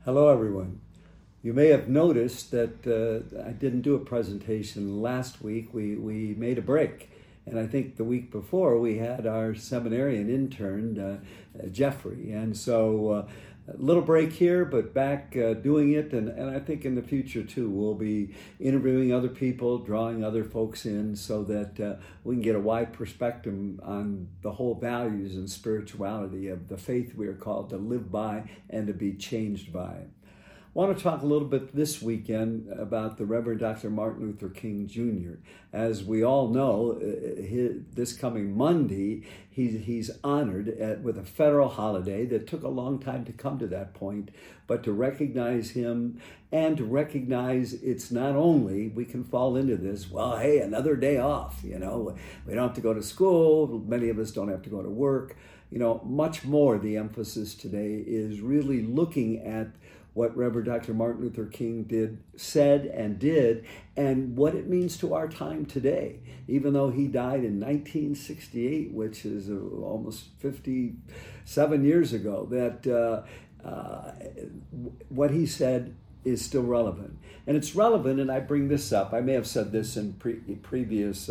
Hello, everyone. You may have noticed that I didn't do a presentation last week. We made a break. And I think the week before we had our seminarian intern, Jeffrey. And so a little break here, but back doing it. And I think in the future, too, we'll be interviewing other people, drawing other folks in so that we can get a wide perspective on the whole values and spirituality of the faith we are called to live by and to be changed by. I want to talk a little bit this weekend about the Reverend Dr. Martin Luther King Jr. As we all know, this coming Monday, he's honored with a federal holiday that took a long time to come to that point, but to recognize him and to recognize it's not only, we can fall into this, well, hey, another day off, we don't have to go to school, many of us don't have to go to work. Much more the emphasis today is really looking at what Reverend Dr. Martin Luther King said and did, and what it means to our time today. Even though he died in 1968, which is almost 57 years ago, that what he said is still relevant. And it's relevant, and I bring this up. I may have said this in previous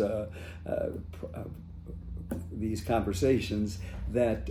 these conversations, that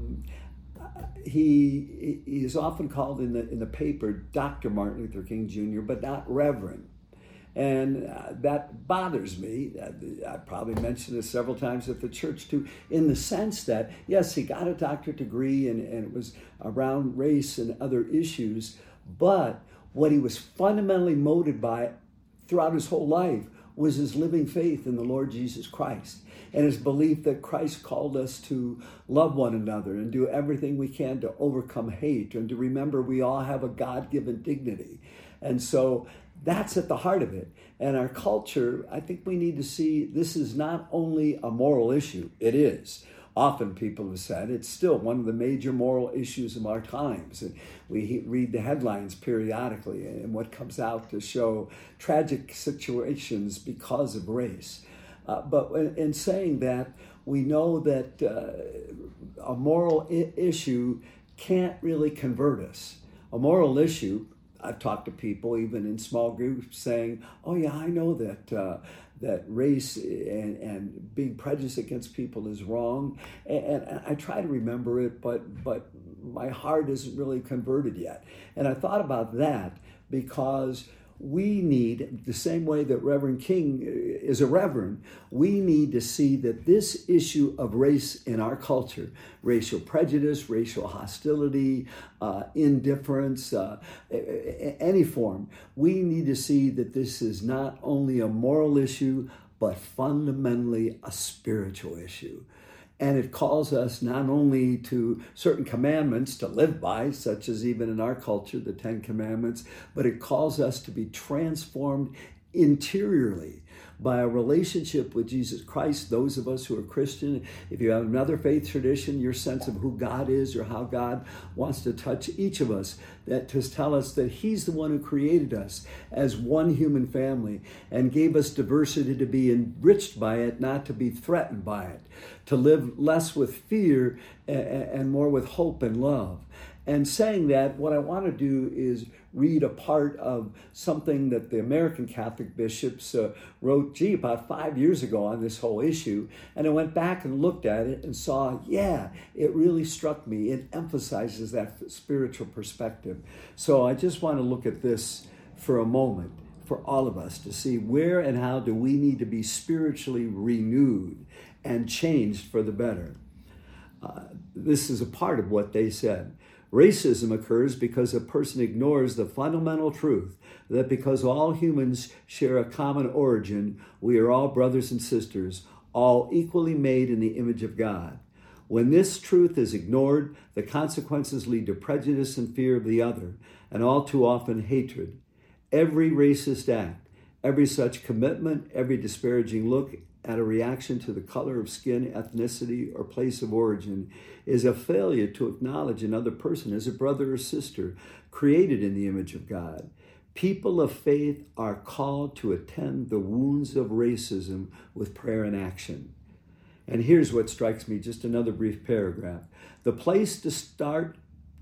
he is often called in the paper Dr. Martin Luther King Jr., but not Reverend. And that bothers me. I probably mentioned this several times at the church too, in the sense that, yes, he got a doctorate degree and it was around race and other issues, but what he was fundamentally motivated by throughout his whole life was his living faith in the Lord Jesus Christ and his belief that Christ called us to love one another and do everything we can to overcome hate and to remember we all have a God-given dignity. And so that's at the heart of it. And our culture, I think we need to see this is not only a moral issue, it is. Often people have said it's still one of the major moral issues of our times. And we read the headlines periodically and what comes out to show tragic situations because of race. But in saying that, we know that a moral issue can't really convert us. A moral issue, I've talked to people even in small groups saying, oh yeah, I know that race and being prejudiced against people is wrong. And I try to remember it, but my heart isn't really converted yet. And I thought about that because we need, the same way that Reverend King is a reverend, we need to see that this issue of race in our culture, racial prejudice, racial hostility, indifference, any form, we need to see that this is not only a moral issue, but fundamentally a spiritual issue. And it calls us not only to certain commandments to live by, such as even in our culture, the 10 Commandments, but it calls us to be transformed interiorly by a relationship with Jesus Christ. Those of us who are Christian, if you have another faith tradition, your sense of who God is or how God wants to touch each of us, that to tell us that he's the one who created us as one human family and gave us diversity to be enriched by it, not to be threatened by it, to live less with fear and more with hope and love. And saying that, what I want to do is read a part of something that the American Catholic bishops wrote, about 5 years ago on this whole issue. And I went back and looked at it and saw, yeah, it really struck me. It emphasizes that spiritual perspective. So I just want to look at this for a moment for all of us to see where and how do we need to be spiritually renewed and changed for the better. This is a part of what they said. Racism occurs because a person ignores the fundamental truth that because all humans share a common origin, we are all brothers and sisters, all equally made in the image of God. When this truth is ignored, the consequences lead to prejudice and fear of the other, and all too often hatred. Every racist act, every such commitment, every disparaging look at a reaction to the color of skin, ethnicity, or place of origin is a failure to acknowledge another person as a brother or sister created in the image of God. People of faith are called to attend the wounds of racism with prayer and action. And here's what strikes me, just another brief paragraph. The place to start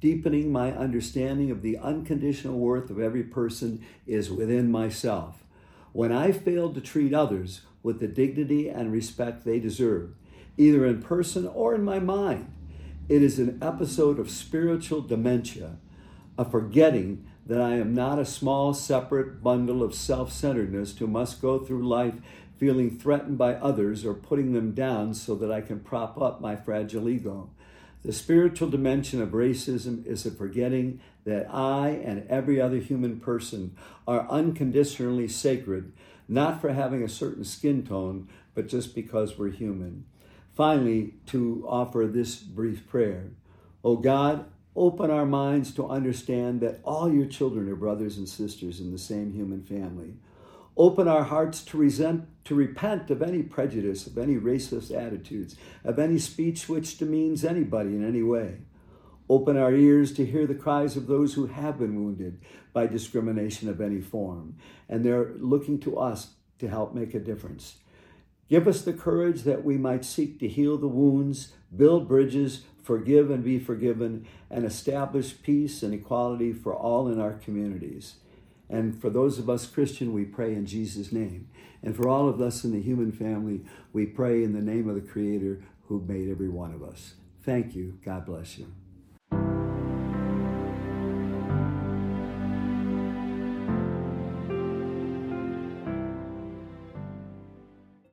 deepening my understanding of the unconditional worth of every person is within myself. When I fail to treat others with the dignity and respect they deserve, either in person or in my mind, it is an episode of spiritual dementia, a forgetting that I am not a small, separate bundle of self-centeredness who must go through life feeling threatened by others or putting them down so that I can prop up my fragile ego. The spiritual dimension of racism is a forgetting that I and every other human person are unconditionally sacred, not for having a certain skin tone, but just because we're human. Finally, to offer this brief prayer. Oh God, open our minds to understand that all your children are brothers and sisters in the same human family. Open our hearts to repent of any prejudice, of any racist attitudes, of any speech which demeans anybody in any way. Open our ears to hear the cries of those who have been wounded by discrimination of any form, and they're looking to us to help make a difference. Give us the courage that we might seek to heal the wounds, build bridges, forgive and be forgiven, and establish peace and equality for all in our communities. And for those of us Christian, we pray in Jesus' name. And for all of us in the human family, we pray in the name of the Creator who made every one of us. Thank you. God bless you.